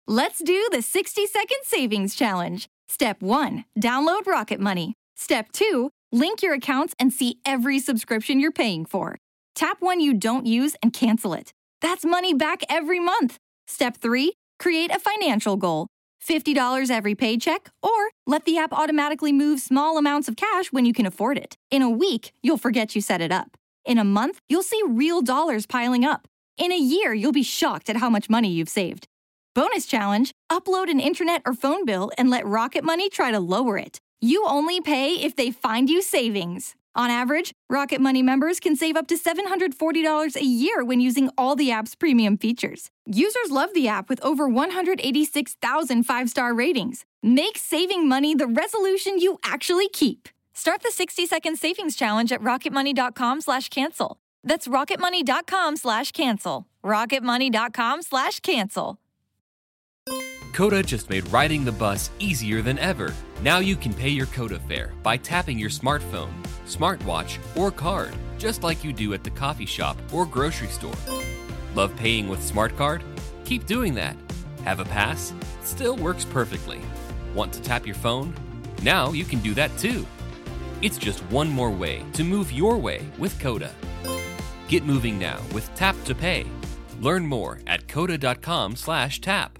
Let's do the 60-second savings challenge. Step 1, download Rocket Money. Step 2, link your accounts and see every subscription you're paying for. Tap one you don't use and cancel it. That's money back every month. Step 3, create a financial goal. $50 every paycheck, or let the app automatically move small amounts of cash when you can afford it. In a week, you'll forget you set it up. In a month, you'll see real dollars piling up. In a year, you'll be shocked at how much money you've saved. Bonus challenge, upload an internet or phone bill and let Rocket Money try to lower it. You only pay if they find you savings. On average, Rocket Money members can save up to $740 a year when using all the app's premium features. Users love the app with over 186,000 five-star ratings. Make saving money the resolution you actually keep. Start the 60-second savings challenge at rocketmoney.com/cancel. That's rocketmoney.com/cancel. rocketmoney.com/cancel. Coda just made riding the bus easier than ever. Now you can pay your Coda fare by tapping your smartphone, smartwatch, or card, just like you do at the coffee shop or grocery store. Love paying with Smart Card? Keep doing that. Have a pass? Still works perfectly. Want to tap your phone? Now you can do that too. It's just one more way to move your way with Coda. Get moving now with Tap to Pay. Learn more at coda.com/tap.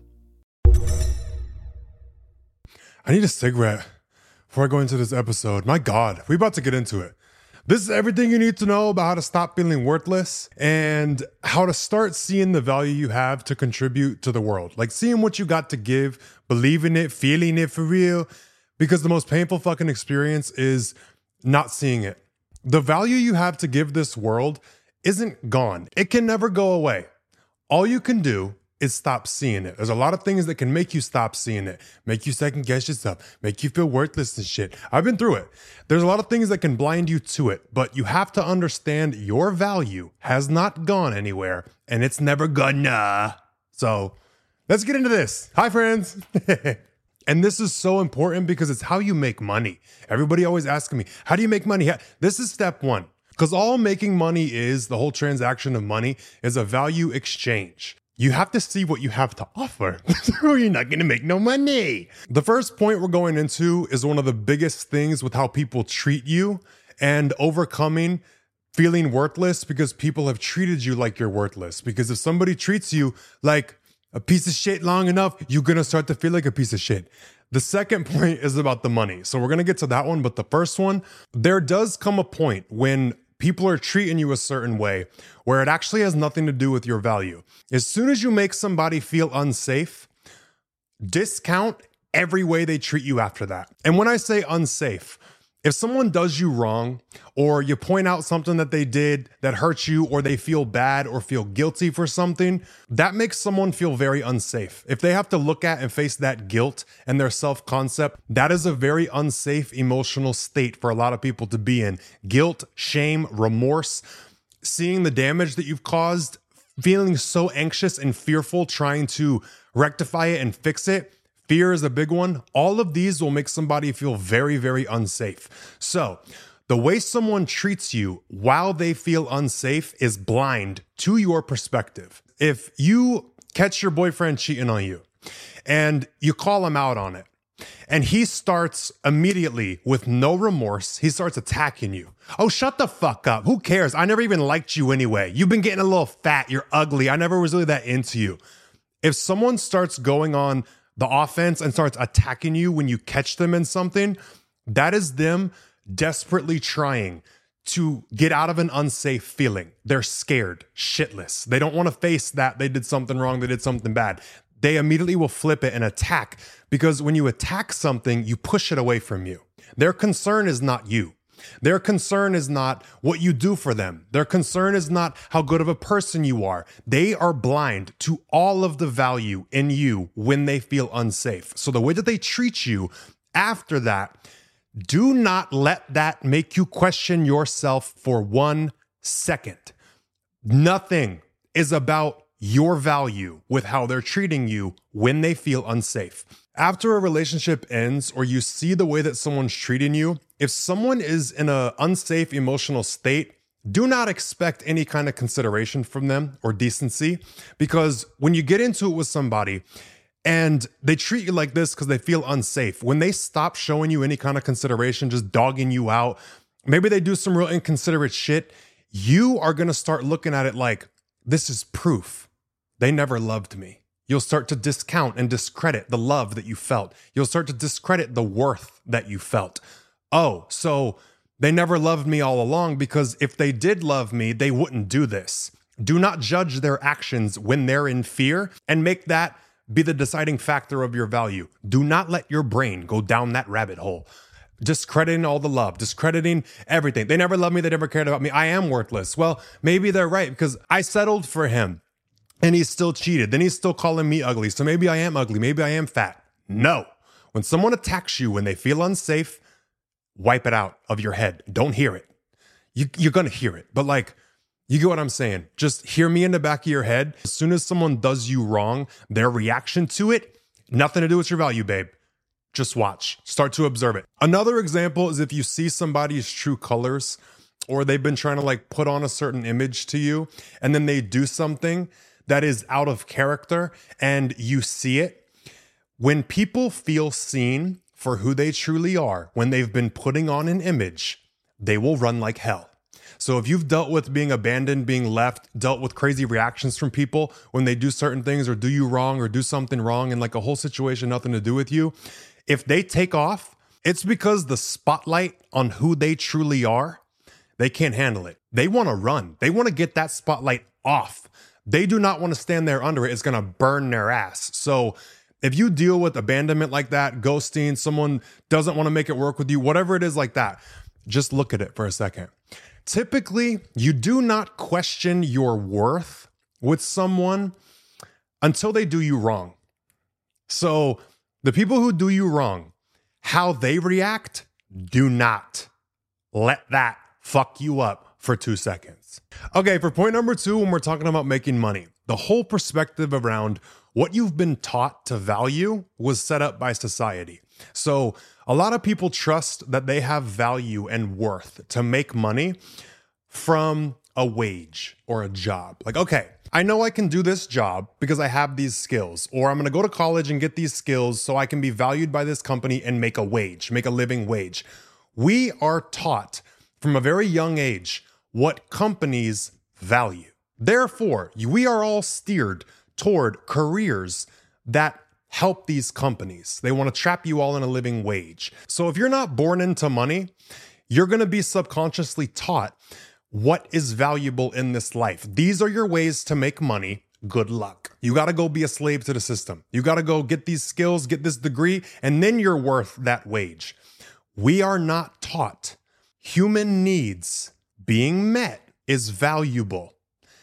I need a cigarette before I go into this episode. My God, we're about to get into it. This is everything you need to know about how to stop feeling worthless and how to start seeing the value you have to contribute to the world. Like seeing what you got to give, believing it, feeling it for real. Because the most painful fucking experience is not seeing it. The value you have to give this world isn't gone. It can never go away. All you can do is stop seeing it. There's a lot of things that can make you stop seeing it, make you second guess yourself, make you feel worthless and shit. I've been through it. There's a lot of things that can blind you to it, but you have to understand your value has not gone anywhere and it's never gonna. So let's get into this. Hi, friends. And this is so important because it's how you make money. Everybody always asking me, how do you make money? This is step one. Because all making money is, the whole transaction of money is a value exchange. You have to see what you have to offer, or you're not going to make no money. The first point we're going into is one of the biggest things with how people treat you and overcoming feeling worthless because people have treated you like you're worthless. Because if somebody treats you like a piece of shit long enough, you're going to start to feel like a piece of shit. The second point is about the money. So we're going to get to that one. But the first one, there does come a point when people are treating you a certain way where it actually has nothing to do with your value. As soon as you make somebody feel unsafe, discount every way they treat you after that. And when I say unsafe, if someone does you wrong, or you point out something that they did that hurts you, or they feel bad or feel guilty for something, that makes someone feel very unsafe. If they have to look at and face that guilt and their self-concept, that is a very unsafe emotional state for a lot of people to be in. Guilt, shame, remorse, seeing the damage that you've caused, feeling so anxious and fearful, trying to rectify it and fix it. Fear is a big one. All of these will make somebody feel very, very unsafe. So the way someone treats you while they feel unsafe is blind to your perspective. If you catch your boyfriend cheating on you and you call him out on it, and he starts immediately with no remorse, he starts attacking you. Oh, shut the fuck up. Who cares? I never even liked you anyway. You've been getting a little fat. You're ugly. I never was really that into you. If someone starts going on the offense and starts attacking you when you catch them in something, that is them desperately trying to get out of an unsafe feeling. They're scared, shitless. They don't want to face that they did something wrong, they did something bad. They immediately will flip it and attack, because when you attack something, you push it away from you. Their concern is not you. Their concern is not what you do for them. Their concern is not how good of a person you are. They are blind to all of the value in you when they feel unsafe. So the way that they treat you after that, do not let that make you question yourself for 1 second. Nothing is about your value with how they're treating you when they feel unsafe. After a relationship ends, or you see the way that someone's treating you, if someone is in an unsafe emotional state, do not expect any kind of consideration from them or decency, because when you get into it with somebody, And they treat you like this because they feel unsafe. When they stop showing you any kind of consideration, just dogging you out, maybe they do some real inconsiderate shit, you are going to start looking at it like, this is proof they never loved me. You'll start to discount and discredit the love that you felt. You'll start to discredit the worth that you felt. Oh, so they never loved me all along, because if they did love me, they wouldn't do this. Do not judge their actions when they're in fear and make that be the deciding factor of your value. Do not let your brain go down that rabbit hole. Discrediting all the love, discrediting everything. They never loved me. They never cared about me. I am worthless. Well, maybe they're right, because I settled for him and he still cheated. Then he's still calling me ugly. So maybe I am ugly. Maybe I am fat. No. When someone attacks you, when they feel unsafe, wipe it out of your head. Don't hear it. You're going to hear it. But like, you get what I'm saying? Just hear me in the back of your head. As soon as someone does you wrong, their reaction to it, nothing to do with your value, babe. Just watch. Start to observe it. Another example is if you see somebody's true colors, or they've been trying to like put on a certain image to you, and then they do something that is out of character and you see it. When people feel seen for who they truly are, when they've been putting on an image, they will run like hell. So if you've dealt with being abandoned, being left, dealt with crazy reactions from people when they do certain things or do you wrong or do something wrong and like a whole situation, nothing to do with you, if they take off, it's because the spotlight on who they truly are, they can't handle it. They want to run. They want to get that spotlight off. They do not want to stand there under it. It's going to burn their ass. So if you deal with abandonment like that, ghosting, someone doesn't want to make it work with you, whatever it is like that, just look at it for a second. Typically, you do not question your worth with someone until they do you wrong. So the people who do you wrong, how they react, do not let that fuck you up for 2 seconds. Okay, for point number 2, when we're talking about making money, the whole perspective around what you've been taught to value was set up by society. So a lot of people trust that they have value and worth to make money from a wage or a job. Like, okay, I know I can do this job because I have these skills, or I'm going to go to college and get these skills so I can be valued by this company and make a wage, make a living wage. We are taught from a very young age what companies value. Therefore, we are all steered toward careers that help these companies. They want to trap you all in a living wage. So if you're not born into money, you're going to be subconsciously taught what is valuable in this life. These are your ways to make money. Good luck. You got to go be a slave to the system. You got to go get these skills, get this degree, and then you're worth that wage. We are not taught human needs being met is valuable.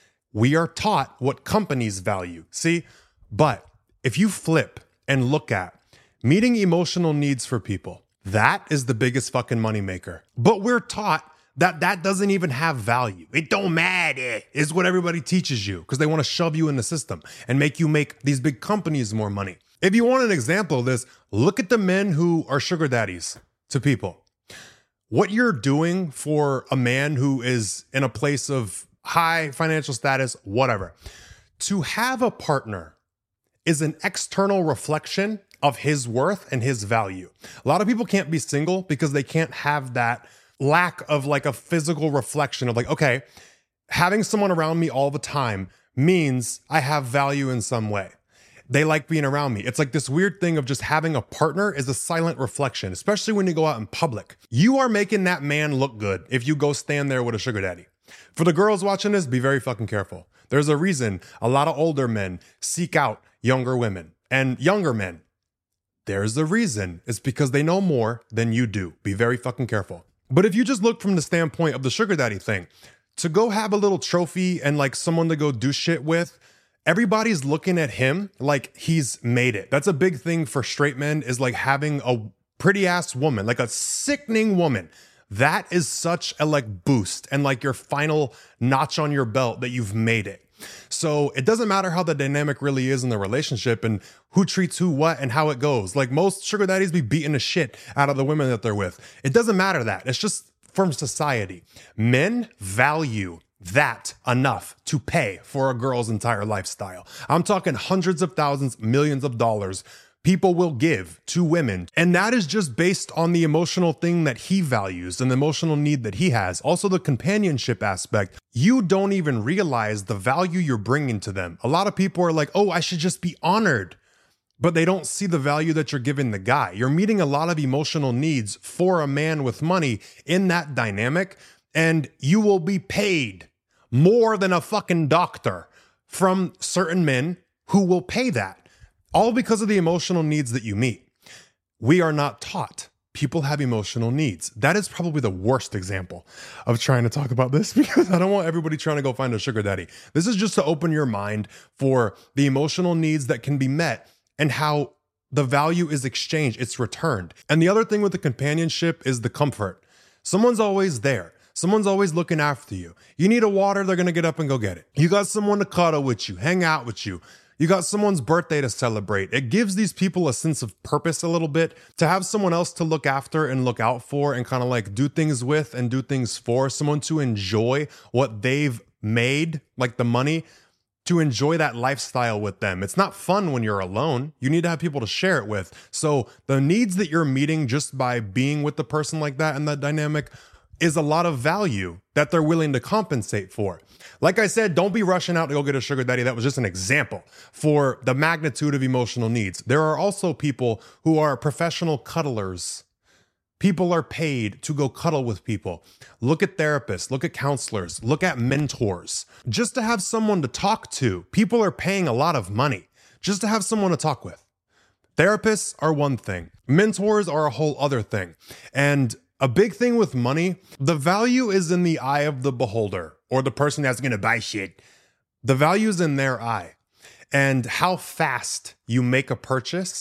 We are taught what companies value. See, but if you flip and look at meeting emotional needs for people, that is the biggest fucking moneymaker. But we're taught that that doesn't even have value. It don't matter, is what everybody teaches you, because they want to shove you in the system and make you make these big companies more money. If you want an example of this, look at the men who are sugar daddies to people. What you're doing for a man who is in a place of high financial status, whatever, to have a partner is an external reflection of his worth and his value. A lot of people can't be single because they can't have that lack of like a physical reflection of like, okay, having someone around me all the time means I have value in some way. They like being around me. It's like this weird thing of just having a partner is a silent reflection, especially when you go out in public. You are making that man look good if you go stand there with a sugar daddy. For the girls watching this, be very fucking careful. There's a reason a lot of older men seek out younger women and younger men. There's a reason. It's because they know more than you do. Be very fucking careful. But if you just look from the standpoint of the sugar daddy thing, to go have a little trophy and like someone to go do shit with, everybody's looking at him like he's made it. That's a big thing for straight men, is like having a pretty ass woman, like a sickening woman. That is such a like boost and like your final notch on your belt that you've made it. So it doesn't matter how the dynamic really is in the relationship and who treats who what and how it goes. Like most sugar daddies be beating the shit out of the women that they're with. It doesn't matter that. It's just from society. Men value that enough to pay for a girl's entire lifestyle. I'm talking hundreds of thousands, millions of dollars people will give to women. And that is just based on the emotional thing that he values and the emotional need that he has. Also the companionship aspect. You don't even realize the value you're bringing to them. A lot of people are like, oh, I should just be honored. But they don't see the value that you're giving the guy. You're meeting a lot of emotional needs for a man with money in that dynamic, and you will be paid more than a fucking doctor from certain men who will pay that, all because of the emotional needs that you meet. We are not taught. People have emotional needs. That is probably the worst example of trying to talk about this because I don't want everybody trying to go find a sugar daddy. This is just to open your mind for the emotional needs that can be met and how the value is exchanged, it's returned. And the other thing with the companionship is the comfort. Someone's always there. Someone's always looking after you. You need a water, they're gonna get up and go get it. You got someone to cuddle with you, hang out with you. You got someone's birthday to celebrate. It gives these people a sense of purpose a little bit, to have someone else to look after and look out for and kind of like do things with and do things for, someone to enjoy what they've made, like the money, to enjoy that lifestyle with them. It's not fun when you're alone. You need to have people to share it with. So the needs that you're meeting just by being with the person like that and that dynamic is a lot of value that they're willing to compensate for. Like I said, don't be rushing out to go get a sugar daddy. That was just an example for the magnitude of emotional needs. There are also people who are professional cuddlers. People are paid to go cuddle with people. Look at therapists, look at counselors, look at mentors. Just to have someone to talk to. People are paying a lot of money just to have someone to talk with. Therapists are one thing. Mentors are a whole other thing. And a big thing with money, the value is in the eye of the beholder or the person that's going to buy shit. The value is in their eye. And how fast you make a purchase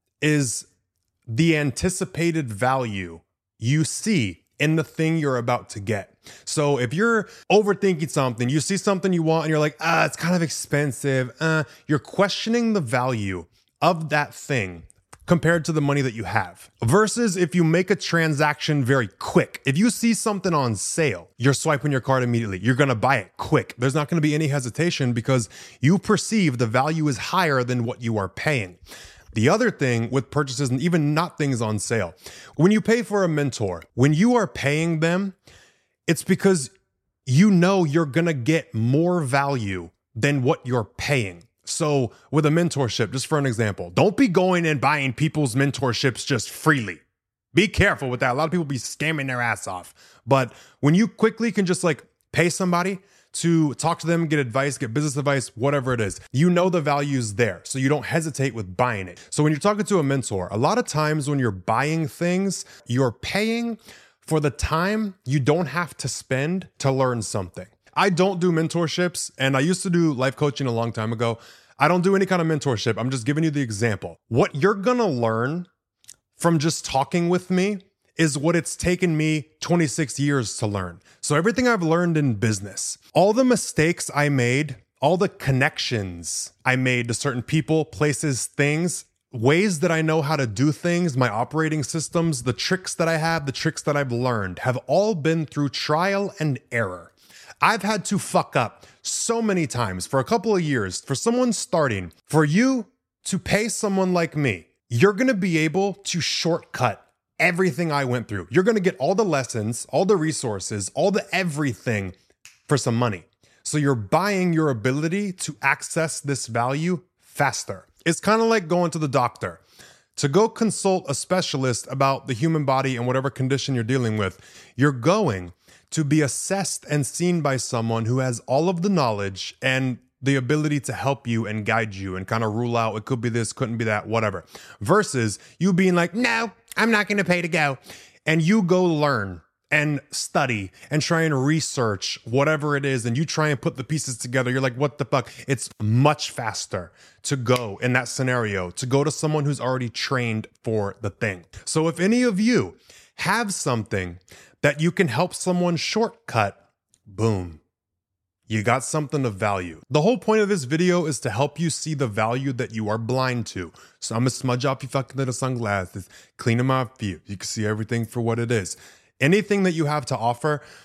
is the anticipated value you see in the thing you're about to get. So if you're overthinking something, you see something you want and you're like, it's kind of expensive. You're questioning the value of that thing compared to the money that you have. Versus if you make a transaction very quick. If you see something on sale, you're swiping your card immediately. You're gonna buy it quick. There's not gonna be any hesitation because you perceive the value is higher than what you are paying. The other thing with purchases, and even not things on sale, when you pay for a mentor, when you are paying them, it's because you know you're gonna get more value than what you're paying. So with a mentorship, just for an example, don't be going and buying people's mentorships just freely. Be careful with that. A lot of people be scamming their ass off. But when you quickly can just like pay somebody to talk to them, get advice, get business advice, whatever it is, you know the value's there. So you don't hesitate with buying it. So when you're talking to a mentor, a lot of times when you're buying things, you're paying for the time you don't have to spend to learn something. I don't do mentorships, and I used to do life coaching a long time ago. I don't do any kind of mentorship. I'm just giving you the example. What you're gonna learn from just talking with me is what it's taken me 26 years to learn. So everything I've learned in business, all the mistakes I made, all the connections I made to certain people, places, things, ways that I know how to do things, my operating systems, the tricks that I have, the tricks that I've learned have all been through trial and error. I've had to fuck up so many times for a couple of years. For someone starting, for you to pay someone like me, you're going to be able to shortcut everything I went through. You're going to get all the lessons, all the resources, all the everything for some money. So you're buying your ability to access this value faster. It's kind of like going to the doctor. To go consult a specialist about the human body and whatever condition you're dealing with, you're going to be assessed and seen by someone who has all of the knowledge and the ability to help you and guide you and kind of rule out it could be this, couldn't be that, whatever. Versus you being like, no, I'm not going to pay to go. And you go learn and study and try and research whatever it is. And you try and put the pieces together. You're like, what the fuck? It's much faster to go in that scenario, to go to someone who's already trained for the thing. So if any of you have something that you can help someone shortcut, boom, you got something of value. The whole point of this video is to help you see the value that you are blind to. So I'm gonna smudge off your fucking little sunglasses, clean them up for you. You can see everything for what it is. Anything that you have to offer,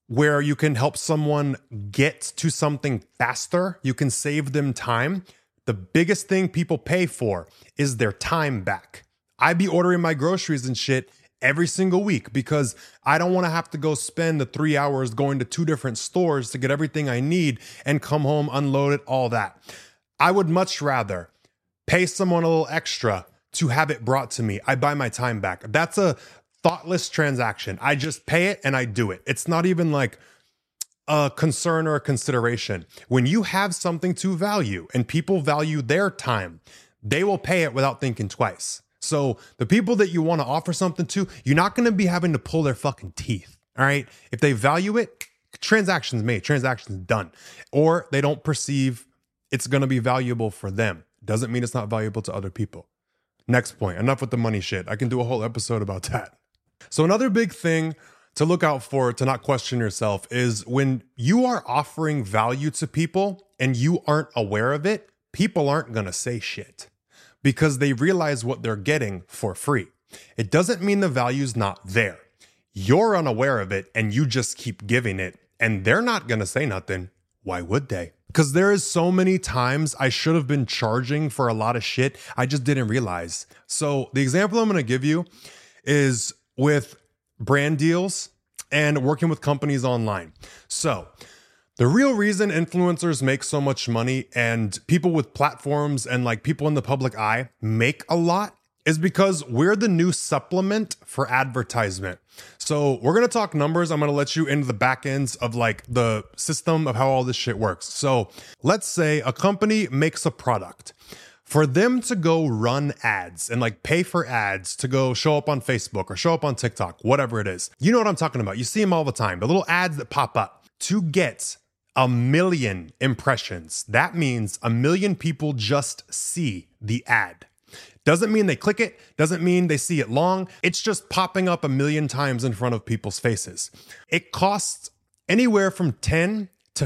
where you can help someone get to something faster. You can save them time. The biggest thing people pay for is their time back. I be ordering my groceries and shit every single week because I don't want to have to go spend the 3 hours going to 2 different stores to get everything I need and come home, unload it, all that. I would much rather pay someone a little extra to have it brought to me. I buy my time back. That's a thoughtless transaction. I just pay it and I do it. It's not even like a concern or a consideration. When you have something to value and people value their time, they will pay it without thinking twice. So the people that you want to offer something to, you're not going to be having to pull their fucking teeth. All right. If they value it, transactions made, transactions done, or they don't perceive it's going to be valuable for them. Doesn't mean it's not valuable to other people. Next point. Enough with the money shit. I can do a whole episode about that. So another big thing to look out for, to not question yourself, is when you are offering value to people and you aren't aware of it, people aren't going to say shit because they realize what they're getting for free. It doesn't mean the value's not there. You're unaware of it and you just keep giving it and they're not going to say nothing. Why would they? Because there is so many times I should have been charging for a lot of shit I just didn't realize. So the example I'm going to give you is with brand deals and working with companies online. So the real reason influencers make so much money and people with platforms and like people in the public eye make a lot is because we're the new supplement for advertisement. So we're going to talk numbers. I'm going to let you into the back ends of like the system of how all this shit works. So let's say a company makes a product. For them to go run ads and like pay for ads to go show up on Facebook or show up on TikTok, whatever it is. You know what I'm talking about. You see them all the time. The little ads that pop up to get 1 million impressions. That means 1 million people just see the ad. Doesn't mean they click it. Doesn't mean they see it long. It's just popping up 1 million times in front of people's faces. It costs anywhere from $10,000 to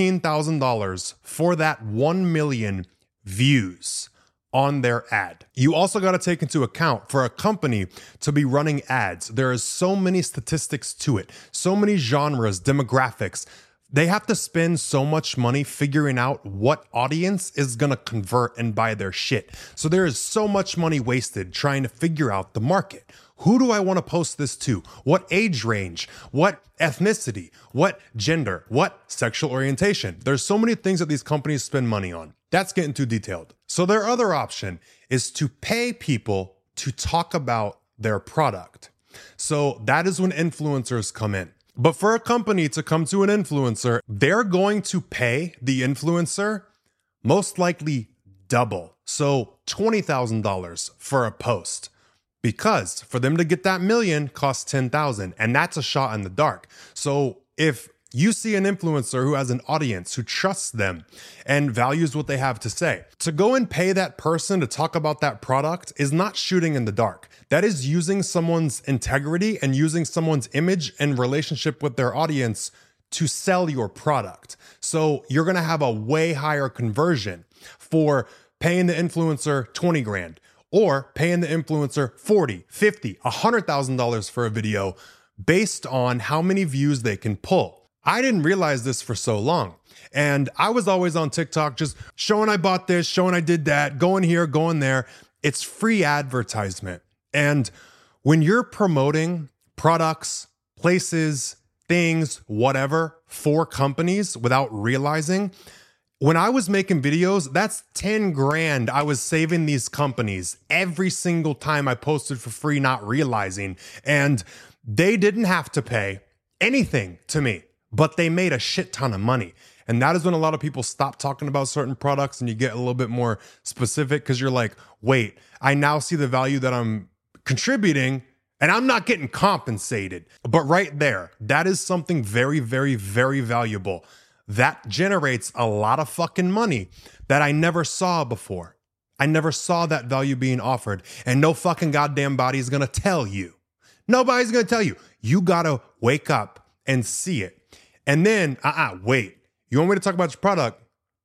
$15,000 for that 1 million views on their ad. You also got to take into account for a company to be running ads, there is so many statistics to it, so many genres, demographics. They have to spend so much money figuring out what audience is going to convert and buy their shit. So there is so much money wasted trying to figure out the market. Who do I want to post this to? What age range? What ethnicity? What gender? What sexual orientation? There's so many things that these companies spend money on. That's getting too detailed. So their other option is to pay people to talk about their product. So that is when influencers come in. But for a company to come to an influencer, they're going to pay the influencer most likely double. So $20,000 for a post. Because for them to get that million costs $10,000, and that's a shot in the dark. So if you see an influencer who has an audience who trusts them and values what they have to say, to go and pay that person to talk about that product is not shooting in the dark. That is using someone's integrity and using someone's image and relationship with their audience to sell your product. So you're going to have a way higher conversion for paying the influencer 20 grand or paying the influencer 40, 50, $100,000 for a video based on how many views they can pull. I didn't realize this for so long. And I was always on TikTok just showing I bought this, showing I did that, going here, going there. It's free advertisement. And when you're promoting products, places, things, whatever, for companies without realizing, when I was making videos, that's 10 grand I was saving these companies every single time I posted for free, not realizing. And they didn't have to pay anything to me, but they made a shit ton of money. And that is when a lot of people stop talking about certain products and you get a little bit more specific because you're like, wait, I now see the value that I'm contributing and I'm not getting compensated. But right there, that is something very, very, very valuable. That generates a lot of fucking money that I never saw before. I never saw that value being offered. And no fucking goddamn body is going to tell you. Nobody's going to tell you. You got to wake up and see it. And then, wait. You want me to talk about your product?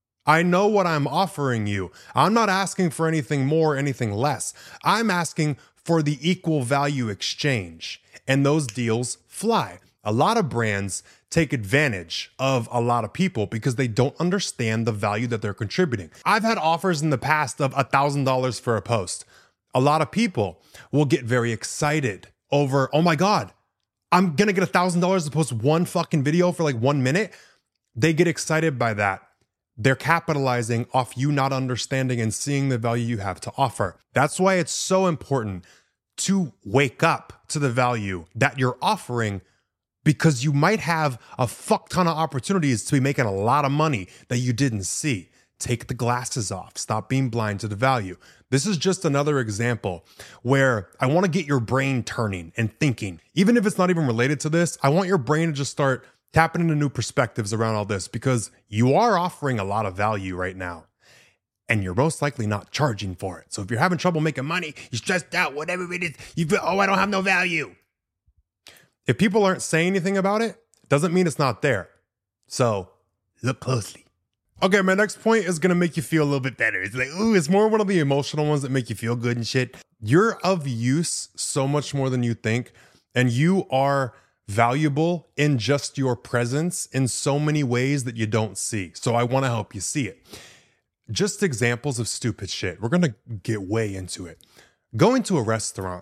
I know what I'm offering you. I'm not asking for anything more, anything less. I'm asking for the equal value exchange. And those deals fly. A lot of brands take advantage of a lot of people because they don't understand the value that they're contributing. I've had offers in the past of $1,000 for a post. A lot of people will get very excited over, oh my God, I'm gonna get $1,000 to post one fucking video for like 1 minute. They get excited by that. They're capitalizing off you not understanding and seeing the value you have to offer. That's why it's so important to wake up to the value that you're offering, because you might have a fuck ton of opportunities to be making a lot of money that you didn't see. Take the glasses off. Stop being blind to the value. This is just another example where I want to get your brain turning and thinking. Even if it's not even related to this, I want your brain to just start tapping into new perspectives around all this, because you are offering a lot of value right now and you're most likely not charging for it. So if you're having trouble making money, you're stressed out, whatever it is, you feel, oh, I don't have no value. If people aren't saying anything about it, it doesn't mean it's not there. So look closely. Okay, my next point is going to make you feel a little bit better. It's like, ooh, it's more one of the emotional ones that make you feel good and shit. You're of use so much more than you think, and you are valuable in just your presence in so many ways that you don't see. So I want to help you see it. Just examples of stupid shit. We're going to get way into it. Going to a restaurant,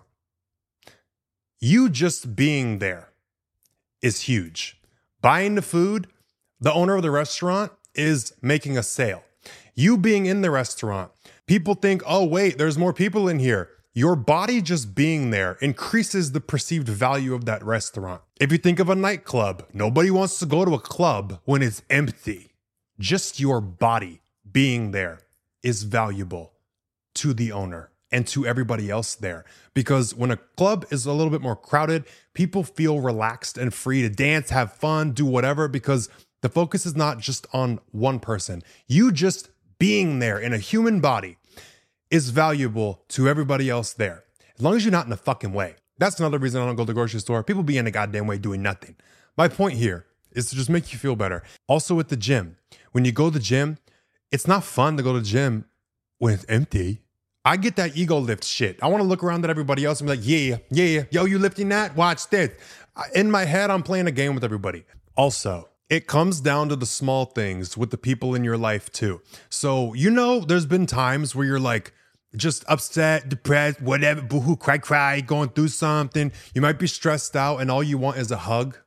you just being there is huge. Buying the food, the owner of the restaurant is making a sale. You being in the restaurant, people think, oh, wait, there's more people in here. Your body just being there increases the perceived value of that restaurant. If you think of a nightclub, nobody wants to go to a club when it's empty. Just your body being there is valuable to the owner and to everybody else there. Because when a club is a little bit more crowded, people feel relaxed and free to dance, have fun, do whatever, because the focus is not just on one person. You just being there in a human body is valuable to everybody else there. As long as you're not in the fucking way. That's another reason I don't go to the grocery store. People be in the goddamn way doing nothing. My point here is to just make you feel better. Also at the gym, when you go to the gym, it's not fun to go to the gym when it's empty. I get that ego lift shit. I want to look around at everybody else and be like, yeah. Yo, you lifting that? Watch this. In my head, I'm playing a game with everybody. Also, it comes down to the small things with the people in your life too. So, there's been times where you're like just upset, depressed, whatever, boohoo, cry, going through something. You might be stressed out and all you want is a hug.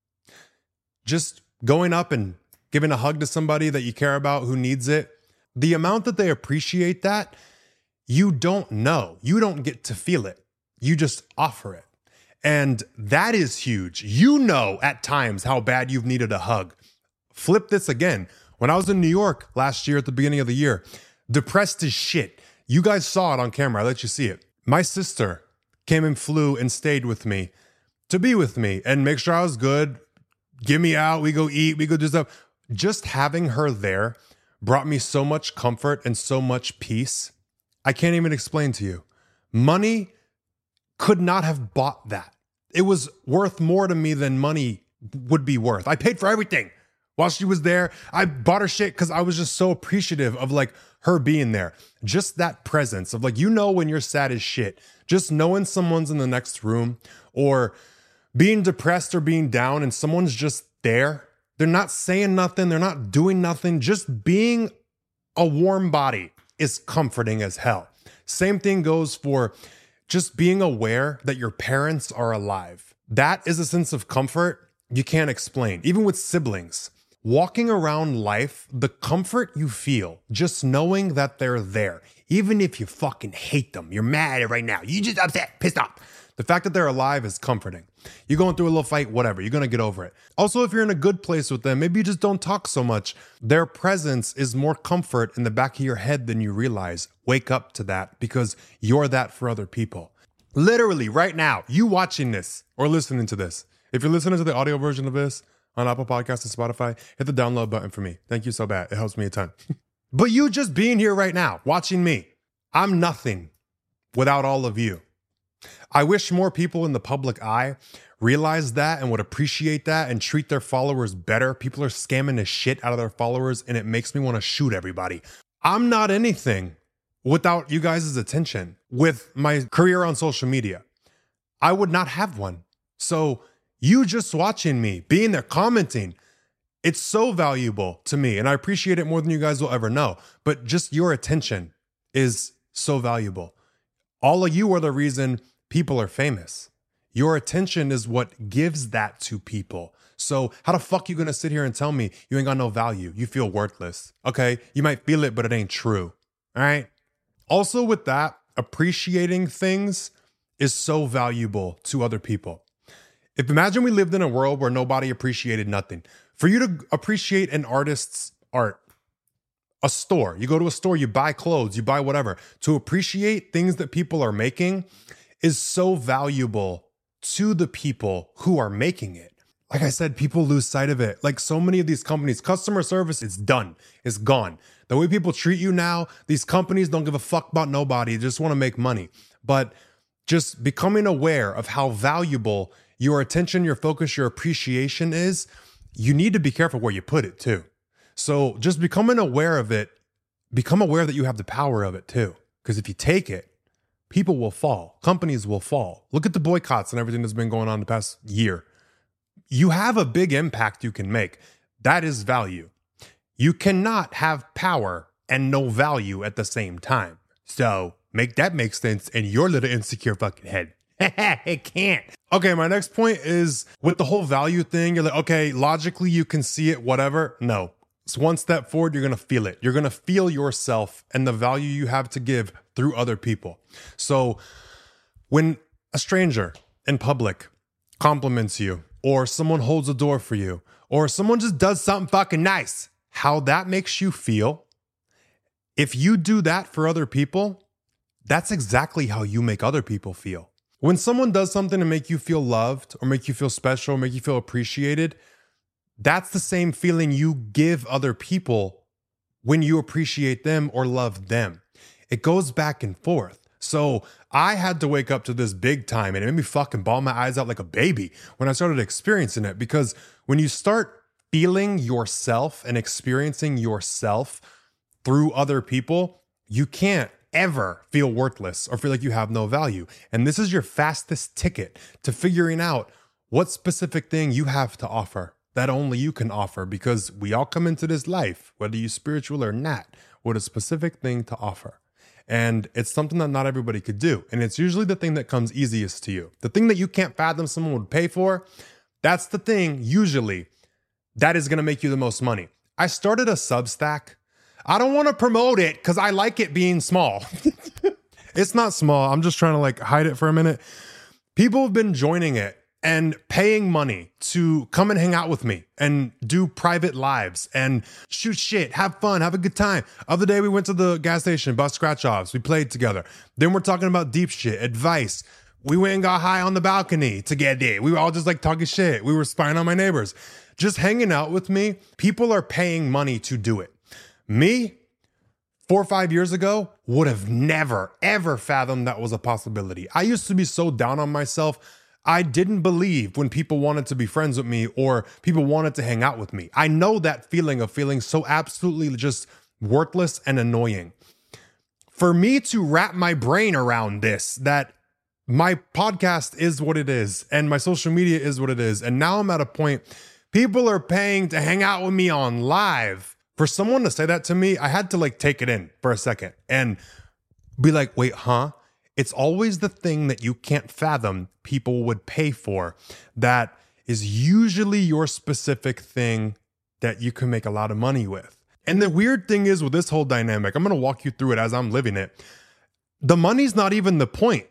Just going up and giving a hug to somebody that you care about who needs it. The amount that they appreciate that, you don't know. You don't get to feel it. You just offer it. And that is huge. You know at times how bad you've needed a hug. Flip this again. When I was in New York last year at the beginning of the year, depressed as shit. You guys saw it on camera. I let you see it. My sister came and flew and stayed with me to be with me and make sure I was good. Get me out. We go eat. We go do stuff. Just having her there brought me so much comfort and so much peace. I can't even explain to you. Money could not have bought that. It was worth more to me than money would be worth. I paid for everything while she was there. I bought her shit because I was just so appreciative of like her being there. Just that presence of like, when you're sad as shit, just knowing someone's in the next room or being depressed or being down and someone's just there. They're not saying nothing. They're not doing nothing. Just being a warm body is comforting as hell. Same thing goes for just being aware that your parents are alive. That is a sense of comfort you can't explain. Even with siblings, walking around life, the comfort you feel just knowing that they're there, even if you fucking hate them, you're mad right now, you just upset, pissed off. The fact that they're alive is comforting. You're going through a little fight, whatever, you're going to get over it. Also, if you're in a good place with them, maybe you just don't talk so much. Their presence is more comfort in the back of your head than you realize. Wake up to that because you're that for other people. Literally right now, you watching this or listening to this. If you're listening to the audio version of this on Apple Podcasts and Spotify, hit the download button for me. Thank you so bad. It helps me a ton. But you just being here right now, watching me, I'm nothing without all of you. I wish more people in the public eye realized that and would appreciate that and treat their followers better. People are scamming the shit out of their followers and it makes me want to shoot everybody. I'm not anything without you guys' attention. With my career on social media, I would not have one. So You just watching me, being there, commenting. It's so valuable to me, and I appreciate it more than you guys will ever know. But just your attention is so valuable. All of you are the reason people are famous. Your attention is what gives that to people. So how the fuck you gonna sit here and tell me you ain't got no value? You feel worthless. Okay, you might feel it, but it ain't true. All right? Also with that, appreciating things is so valuable to other people. Imagine we lived in a world where nobody appreciated nothing. For you to appreciate an artist's art, a store, you go to a store, you buy clothes, you buy whatever. To appreciate things that people are making is so valuable to the people who are making it. Like I said, people lose sight of it. Like so many of these companies, customer service is done. It's gone. The way people treat you now, these companies don't give a fuck about nobody. They just want to make money. But just becoming aware of how valuable your attention, your focus, your appreciation is, you need to be careful where you put it too. So just becoming aware of it, become aware that you have the power of it too. Because if you take it, people will fall. Companies will fall. Look at the boycotts and everything that's been going on the past year. You have a big impact you can make. That is value. You cannot have power and no value at the same time. So make that make sense in your little insecure fucking head. It can't. Okay, my next point is with the whole value thing, you're like, okay, logically you can see it, whatever. No. It's one step forward, you're going to feel it. You're going to feel yourself and the value you have to give through other people. So when a stranger in public compliments you, or someone holds a door for you, or someone just does something fucking nice, how that makes you feel, if you do that for other people, that's exactly how you make other people feel. When someone does something to make you feel loved, or make you feel special, or make you feel appreciated, that's the same feeling you give other people when you appreciate them or love them. It goes back and forth. So I had to wake up to this big time, and it made me fucking bawl my eyes out like a baby when I started experiencing it. Because when you start feeling yourself and experiencing yourself through other people, you can't ever feel worthless or feel like you have no value. And this is your fastest ticket to figuring out what specific thing you have to offer that only you can offer, because we all come into this life, whether you're spiritual or not, with a specific thing to offer. And it's something that not everybody could do. And it's usually the thing that comes easiest to you. The thing that you can't fathom someone would pay for, that's the thing usually that is going to make you the most money. I started a Substack. I don't want to promote it because I like it being small. It's not small. I'm just trying to like hide it for a minute. People have been joining it and paying money to come and hang out with me and do private lives and shoot shit, have fun, have a good time. Other day we went to the gas station, bought scratch offs. We played together. Then we're talking about deep shit, advice. We went and got high on the balcony together. We were all just like talking shit. We were spying on my neighbors. Just hanging out with me. People are paying money to do it. Me, 4 or 5 years ago, would have never, ever fathomed that was a possibility. I used to be so down on myself. I didn't believe when people wanted to be friends with me or people wanted to hang out with me. I know that feeling of feeling so absolutely just worthless and annoying. For me to wrap my brain around this, that my podcast is what it is and my social media is what it is, and now I'm at a point, people are paying to hang out with me on live. For someone to say that to me, I had to like take it in for a second and be like, wait, huh? It's always the thing that you can't fathom people would pay for that is usually your specific thing that you can make a lot of money with. And the weird thing is with this whole dynamic, I'm going to walk you through it as I'm living it. The money's not even the point.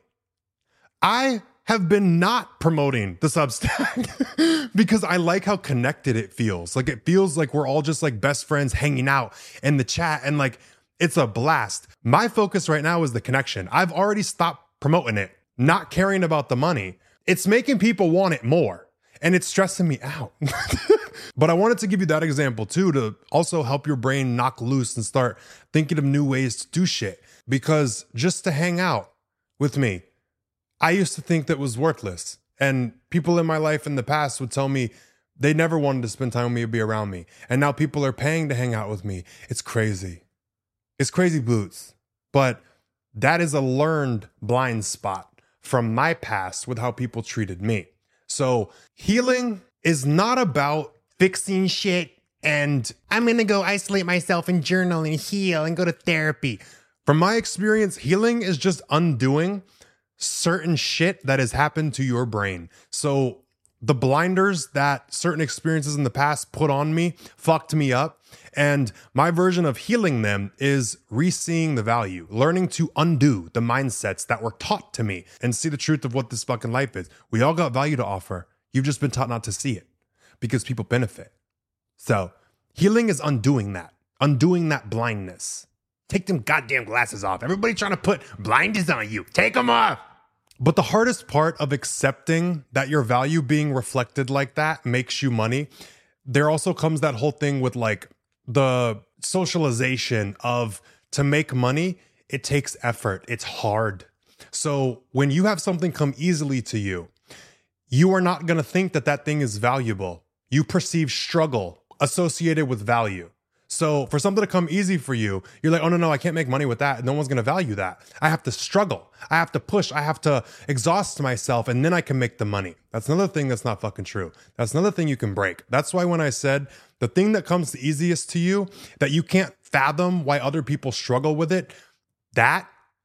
I have been not promoting the Substack because I like how connected it feels. Like it feels like we're all just like best friends hanging out in the chat and like it's a blast. My focus right now is the connection. I've already stopped promoting it, not caring about the money. It's making people want it more and it's stressing me out. But I wanted to give you that example too, to also help your brain knock loose and start thinking of new ways to do shit. Because just to hang out with me, I used to think that was worthless. And people in my life in the past would tell me they never wanted to spend time with me or be around me. And now people are paying to hang out with me. It's crazy. It's crazy boots. But that is a learned blind spot from my past with how people treated me. So healing is not about fixing shit and I'm going to go isolate myself and journal and heal and go to therapy. From my experience, healing is just undoing certain shit that has happened to your brain. So the blinders that certain experiences in the past put on me fucked me up. And my version of healing them is re-seeing the value, learning to undo the mindsets that were taught to me and see the truth of what this fucking life is. We all got value to offer. You've just been taught not to see it because people benefit. So healing is undoing that blindness. Take them goddamn glasses off. Everybody trying to put blinders on you. Take them off. But the hardest part of accepting that your value being reflected like that makes you money, there also comes that whole thing with like the socialization of to make money, it takes effort. It's hard. So when you have something come easily to you, you are not going to think that that thing is valuable. You perceive struggle associated with value. So for something to come easy for you, you're like, oh, no, I can't make money with that. No one's going to value that. I have to struggle. I have to push. I have to exhaust myself and then I can make the money. That's another thing that's not fucking true. That's another thing you can break. That's why when I said the thing that comes the easiest to you, that you can't fathom why other people struggle with it, that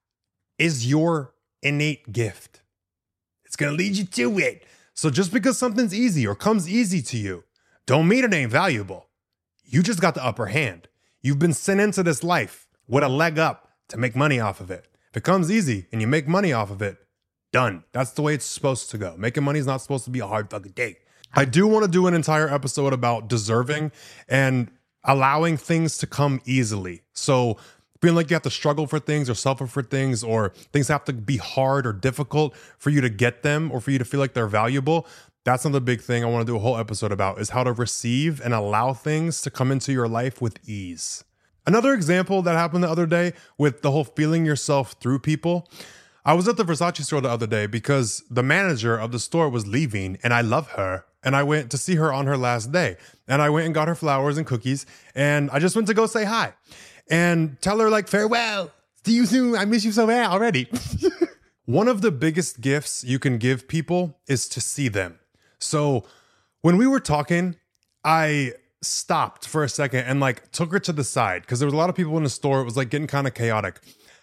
is your innate gift. It's going to lead you to it. So just because something's easy or comes easy to you, don't mean it ain't valuable. You just got the upper hand. You've been sent into this life with a leg up to make money off of it. If it comes easy and you make money off of it, done. That's the way it's supposed to go. Making money is not supposed to be a hard fucking thing. I do want to do an entire episode about deserving and allowing things to come easily. So feeling like you have to struggle for things or suffer for things or things have to be hard or difficult for you to get them or for you to feel like they're valuable. That's another big thing I want to do a whole episode about is how to receive and allow things to come into your life with ease. Another example that happened the other day with the whole feeling yourself through people. I was at the Versace store the other day because the manager of the store was leaving and I love her. And I went to see her on her last day. And I went and got her flowers and cookies. And I just went to go say hi and tell her like, farewell. See you soon. I miss you so bad already. One of the biggest gifts you can give people is to see them. So when we were talking, I stopped for a second and like took her to the side because there was a lot of people in the store. It was like getting kind of chaotic.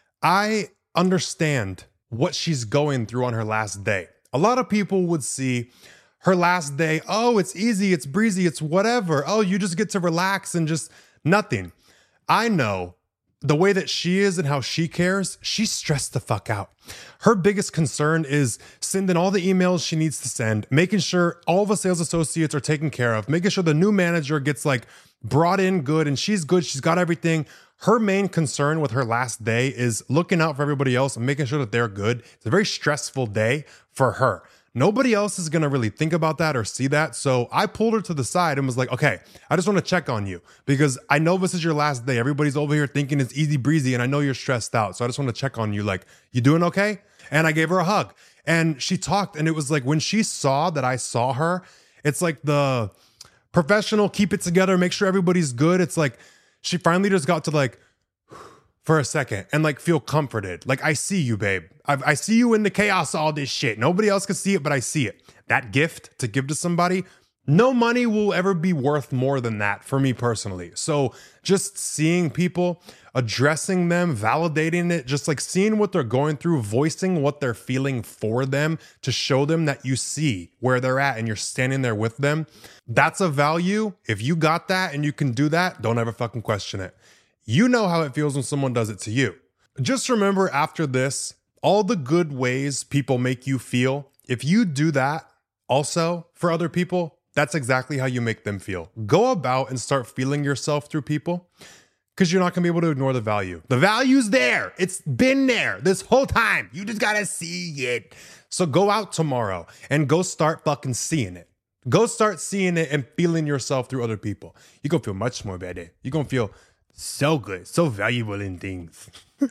I understand what she's going through on her last day. A lot of people would see her last day. Oh, it's easy. It's breezy. It's whatever. Oh, you just get to relax and just nothing. I know the way that she is and how she cares, she's stressed the fuck out. Her biggest concern is sending all the emails she needs to send, making sure all the sales associates are taken care of, making sure the new manager gets like brought in good and she's good. She's got everything. Her main concern with her last day is looking out for everybody else and making sure that they're good. It's a very stressful day for her. Nobody else is going to really think about that or see that. So I pulled her to the side and was like, okay, I just want to check on you because I know this is your last day. Everybody's over here thinking it's easy breezy and I know you're stressed out. So I just want to check on you. Like, you doing okay? And I gave her a hug and she talked and it was like when she saw that I saw her, it's like the professional, keep it together, make sure everybody's good. It's like she finally just got to like, for a second and like feel comforted. Like, I see you, babe. I see you in the chaos, all this shit. Nobody else can see it, but I see it. That gift to give to somebody, no money will ever be worth more than that for me personally. So just seeing people, addressing them, validating it, just like seeing what they're going through, voicing what they're feeling for them to show them that you see where they're at and you're standing there with them. That's a value. If you got that and you can do that, don't ever fucking question it. You know how it feels when someone does it to you. Just remember after this, all the good ways people make you feel, if you do that also for other people, that's exactly how you make them feel. Go about and start feeling yourself through people because you're not going to be able to ignore the value. The value's there. It's been there this whole time. You just got to see it. So go out tomorrow and go start fucking seeing it. Go start seeing it and feeling yourself through other people. You're going to feel much more better. You're going to feel so good, so valuable in things.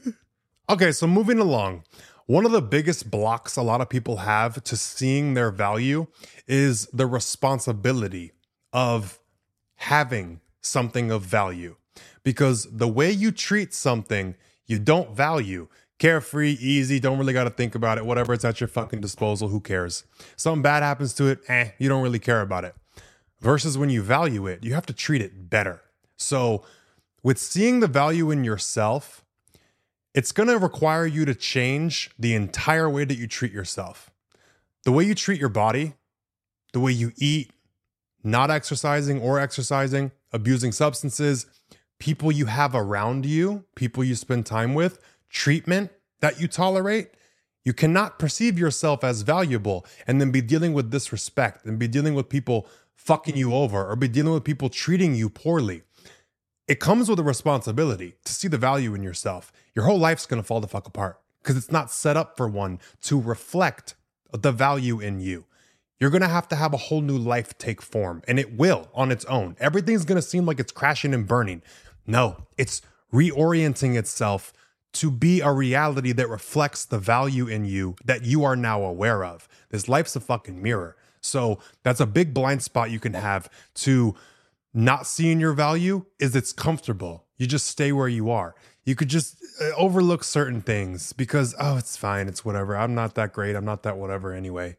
Okay, so moving along. One of the biggest blocks a lot of people have to seeing their value is the responsibility of having something of value. Because the way you treat something you don't value Carefree, easy, don't really got to think about it. Whatever, it's at your fucking disposal. Who cares? Something bad happens to it, you don't really care about it. Versus when you value it, you have to treat it better. So with seeing the value in yourself, it's going to require you to change the entire way that you treat yourself. The way you treat your body, the way you eat, not exercising or exercising, abusing substances, people you have around you, people you spend time with, treatment that you tolerate. You cannot perceive yourself as valuable and then be dealing with disrespect and be dealing with people fucking you over or be dealing with people treating you poorly. It comes with a responsibility to see the value in yourself. Your whole life's going to fall the fuck apart because it's not set up for one to reflect the value in you. You're going to have a whole new life take form, and it will on its own. Everything's going to seem like it's crashing and burning. No, it's reorienting itself to be a reality that reflects the value in you that you are now aware of. This life's a fucking mirror. So that's a big blind spot you can have to not seeing your value is it's comfortable. You just stay where you are. You could just overlook certain things because, oh, it's fine. It's whatever. I'm not that great. I'm not that whatever anyway.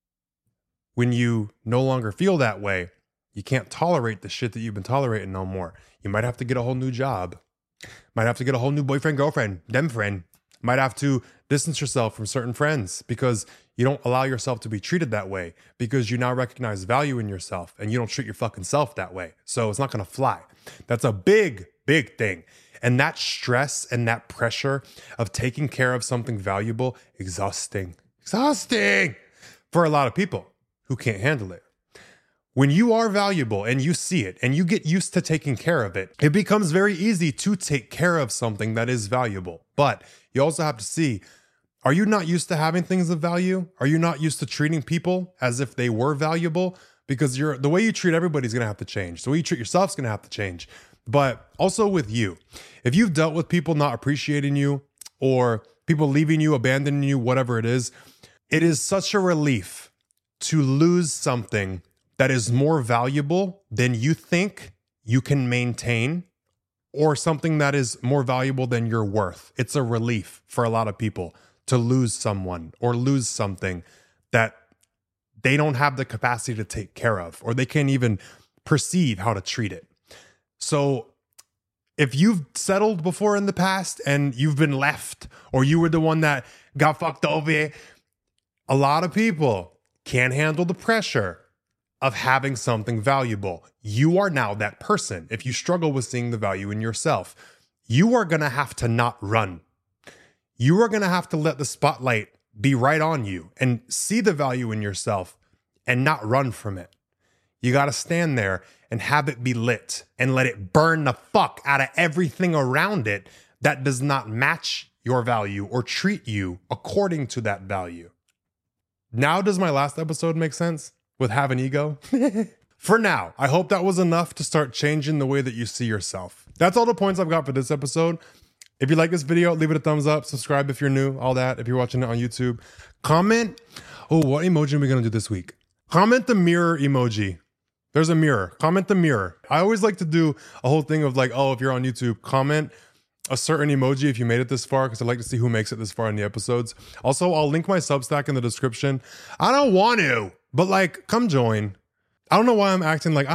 When you no longer feel that way, you can't tolerate the shit that you've been tolerating no more. You might have to get a whole new job. Might have to get a whole new boyfriend, girlfriend, them friend. Might have to distance yourself from certain friends because you don't allow yourself to be treated that way because you now recognize value in yourself and you don't treat your fucking self that way. So it's not going to fly. That's a big, big thing. And that stress and that pressure of taking care of something valuable, exhausting for a lot of people who can't handle it. When you are valuable and you see it and you get used to taking care of it, it becomes very easy to take care of something that is valuable. But you also have to see, are you not used to having things of value? Are you not used to treating people as if they were valuable? Because the way you treat everybody is going to have to change. The way you treat yourself is going to have to change. But also with you, if you've dealt with people not appreciating you or people leaving you, abandoning you, whatever it is such a relief to lose something that is more valuable than you think you can maintain or something that is more valuable than your worth. It's a relief for a lot of people to lose someone or lose something that they don't have the capacity to take care of or they can't even perceive how to treat it. So if you've settled before in the past and you've been left or you were the one that got fucked over, a lot of people can't handle the pressure of having something valuable. You are now that person. If you struggle with seeing the value in yourself, you are going to have to not run. You are going to have to let the spotlight be right on you and see the value in yourself and not run from it. You got to stand there and have it be lit and let it burn the fuck out of everything around it that does not match your value or treat you according to that value. Now, does my last episode make sense? With have an ego? For now, I hope that was enough to start changing the way that you see yourself. That's all the points I've got for this episode. If you like this video, leave it a thumbs up, subscribe if you're new, all that, if you're watching it on YouTube. Comment, what emoji are we gonna do this week? Comment the mirror emoji. There's a mirror, comment the mirror. I always like to do a whole thing of like, if you're on YouTube, comment a certain emoji if you made it this far, because I like to see who makes it this far in the episodes. Also, I'll link my Substack in the description. I don't want to, but like, come join. I don't know why I'm acting like,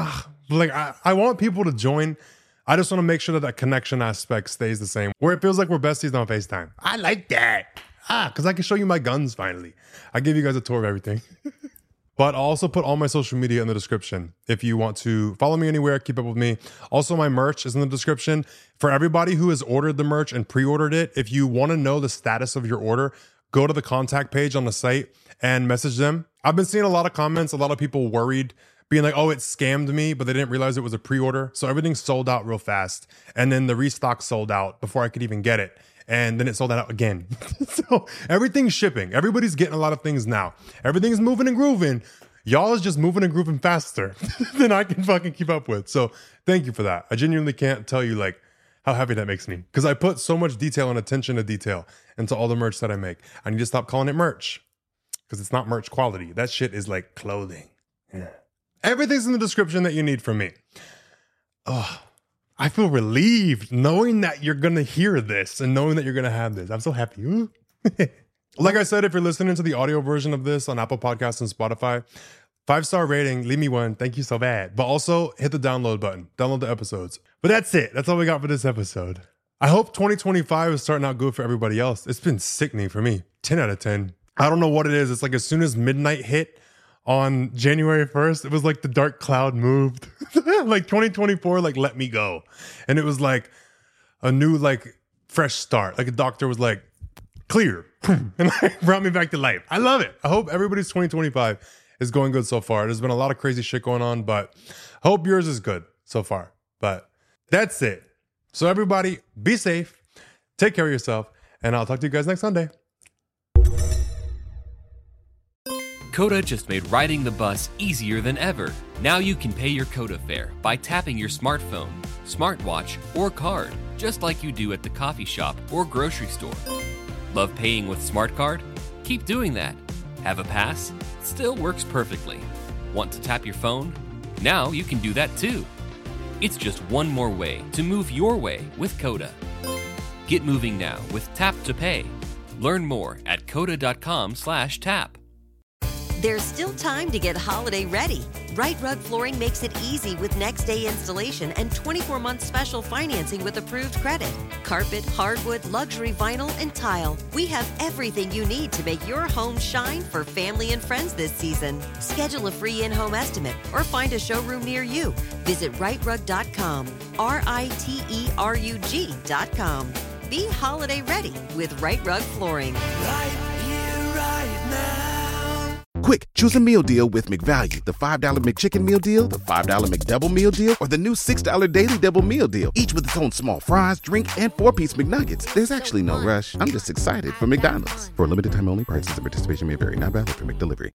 I want people to join. I just want to make sure that connection aspect stays the same, where it feels like we're besties on FaceTime. I like that. Because I can show you my guns finally. I give you guys a tour of everything. But I'll also put all my social media in the description if you want to follow me anywhere, keep up with me. Also, my merch is in the description. For everybody who has ordered the merch and pre-ordered it, if you want to know the status of your order, go to the contact page on the site and message them. I've been seeing a lot of comments, a lot of people worried, being like, it scammed me, but they didn't realize it was a pre-order. So everything sold out real fast. And then the restock sold out before I could even get it. And then it sold out again. So everything's shipping. Everybody's getting a lot of things now. Everything's moving and grooving. Y'all is just moving and grooving faster than I can fucking keep up with. So thank you for that. I genuinely can't tell you like how happy that makes me. Because I put so much detail and attention to detail into all the merch that I make. I need to stop calling it merch. Because it's not merch quality. That shit is like clothing. Yeah. Everything's in the description that you need from me. I feel relieved knowing that you're going to hear this and knowing that you're going to have this. I'm so happy. Like I said, if you're listening to the audio version of this on Apple Podcasts and Spotify, 5-star rating, leave me one. Thank you so bad. But also hit the download button. Download the episodes. But that's it. That's all we got for this episode. I hope 2025 is starting out good for everybody else. It's been sickening for me. 10 out of 10. I don't know what it is. It's like as soon as midnight hit on January 1st, it was like the dark cloud moved. Like 2024, like let me go. And it was like a new, like fresh start. Like a doctor was like, clear. And like brought me back to life. I love it. I hope everybody's 2025 is going good so far. There's been a lot of crazy shit going on, but I hope yours is good so far. But that's it. So everybody, be safe, take care of yourself, and I'll talk to you guys next Sunday. Coda just made riding the bus easier than ever. Now you can pay your Coda fare by tapping your smartphone, smartwatch, or card, just like you do at the coffee shop or grocery store. Love paying with SmartCard? Keep doing that. Have a pass? Still works perfectly. Want to tap your phone? Now you can do that too. It's just one more way to move your way with Coda. Get moving now with Tap to Pay. Learn more at coda.com/tap. There's still time to get holiday ready. Right Rug Flooring makes it easy with next-day installation and 24-month special financing with approved credit. Carpet, hardwood, luxury vinyl, and tile. We have everything you need to make your home shine for family and friends this season. Schedule a free in-home estimate or find a showroom near you. Visit rightrug.com, RITERUG.com. Be holiday ready with Right Rug Flooring. Right here, right now. Quick, choose a meal deal with McValue. The $5 McChicken meal deal, the $5 McDouble meal deal, or the new $6 Daily Double meal deal. Each with its own small fries, drink, and 4-piece McNuggets. There's actually no rush. I'm just excited for McDonald's. For a limited time only, prices and participation may vary. Not valid for McDelivery.